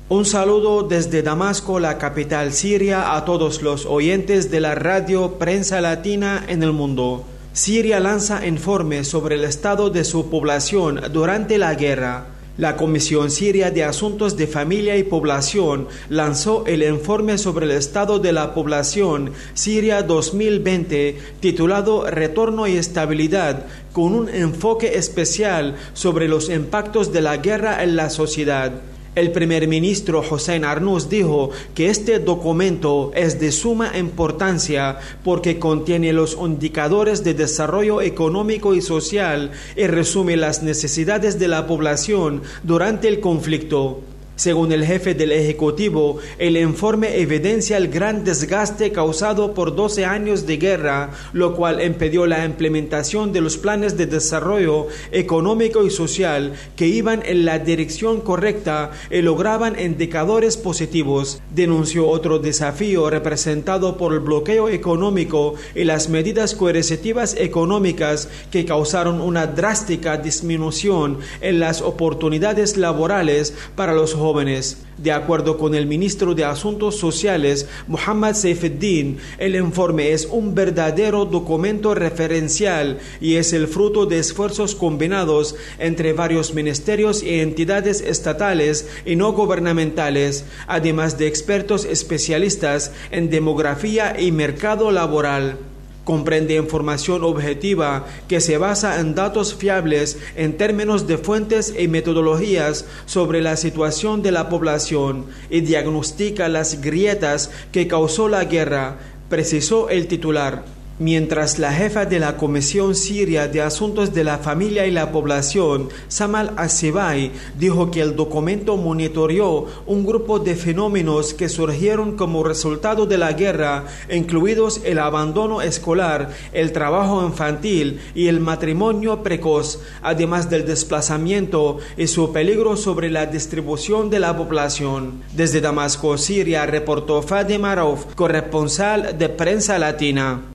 Un saludo desde Damasco, la capital siria, a todos los oyentes de la radio Prensa Latina en el mundo. Siria lanza informe sobre el estado de su población durante la guerra. La Comisión Siria de Asuntos de Familia y Población lanzó el informe sobre el estado de la población siria 2020, titulado Retorno y Estabilidad, con un enfoque especial sobre los impactos de la guerra en la sociedad. El primer ministro Hossein Arnous dijo que este documento es de suma importancia porque contiene los indicadores de desarrollo económico y social y resume las necesidades de la población durante el conflicto. Según el jefe del Ejecutivo, el informe evidencia el gran desgaste causado por 12 años de guerra, lo cual impidió la implementación de los planes de desarrollo económico y social que iban en la dirección correcta y lograban indicadores positivos. Denunció otro desafío representado por el bloqueo económico y las medidas coercitivas económicas que causaron una drástica disminución en las oportunidades laborales para los jóvenes. De acuerdo con el ministro de Asuntos Sociales, Mohammad Seyfeddin, el informe es un verdadero documento referencial y es el fruto de esfuerzos combinados entre varios ministerios y entidades estatales y no gubernamentales, además de expertos especialistas en demografía y mercado laboral. Comprende información objetiva que se basa en datos fiables en términos de fuentes y metodologías sobre la situación de la población y diagnostica las grietas que causó la guerra, precisó el titular. Mientras la jefa de la Comisión Siria de Asuntos de la Familia y la Población, Samal Asibai, dijo que el documento monitoreó un grupo de fenómenos que surgieron como resultado de la guerra, incluidos el abandono escolar, el trabajo infantil y el matrimonio precoz, además del desplazamiento y su peligro sobre la distribución de la población. Desde Damasco, Siria, reportó Fadima Rauf, corresponsal de Prensa Latina.